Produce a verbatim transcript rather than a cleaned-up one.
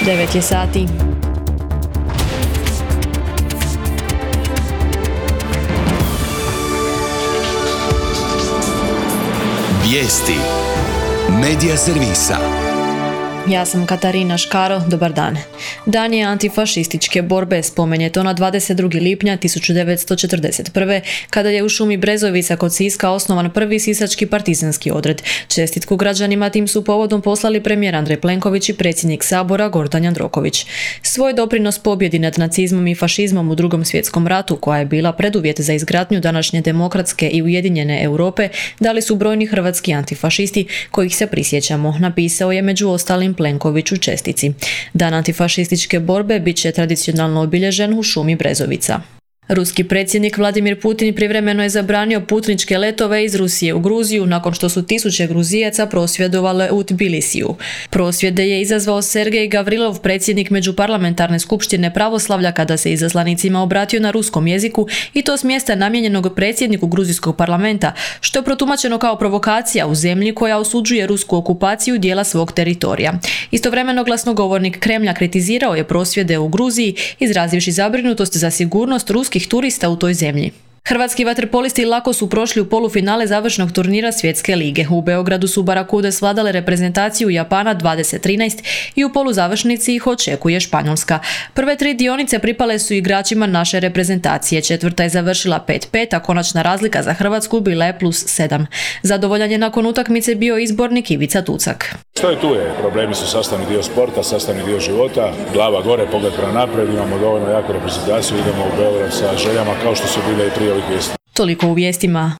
devet je sati. Vijesti Medija servisa. Ja sam Katarina Škaro, dobar dan. Dan je antifašističke borbe, spomenje to na dvadeset drugi lipnja tisuću devetsto četrdeset prve. kada je u šumi Brezovica kod Siska osnovan prvi sisački partizanski odred. Čestitku građanima tim su povodom poslali premijer Andrej Plenković i predsjednik Sabora Gordan Jandroković. Svoj doprinos pobjedi nad nacizmom i fašizmom u Drugom svjetskom ratu, koja je bila preduvjet za izgradnju današnje demokratske i ujedinjene Europe, dali su brojni hrvatski antifašisti kojih se prisjećamo, napisao je među ostalim Plenković u čestici. Dan antifašističke borbe bit će tradicionalno obilježen u šumi Brezovica. Ruski predsjednik Vladimir Putin privremeno je zabranio putničke letove iz Rusije u Gruziju nakon što su tisuće Gruzijaca prosvjedovale u Tbilisiju. Prosvjede je izazvao Sergej Gavrilov, predsjednik Međuparlamentarne skupštine pravoslavlja, kada se izaslanicima obratio na ruskom jeziku i to s mjesta namijenjenog predsjedniku gruzijskog parlamenta, što je protumačeno kao provokacija u zemlji koja osuđuje rusku okupaciju dijela svog teritorija. Istovremeno glasnogovornik Kremlja kritizirao je prosvjede u Gruziji, izrazivši zabrinutost za sigurnost ruskih turista u toj zemlji. Hrvatski vaterpolisti lako su prošli u polufinale završnog turnira Svjetske lige. U Beogradu su Barakude svladale reprezentaciju Japana dvadeset trinaest i u poluzavršnici ih očekuje Španjolska. Prve tri dionice pripale su igračima naše reprezentacije. Četvrta je završila pet pet, a konačna razlika za Hrvatsku bila je plus sedam. Zadovoljan je nakon utakmice bio izbornik Ivica Tucak. Što je tu je? Problemi su sastavni dio sporta, sastavni dio života. Glava gore, pogled prema naprijed, imamo dovoljno jaku reprezentaciju, idemo u Beograd sa željama kao što su bile i prije ovih vijesti. Toliko u vijestima.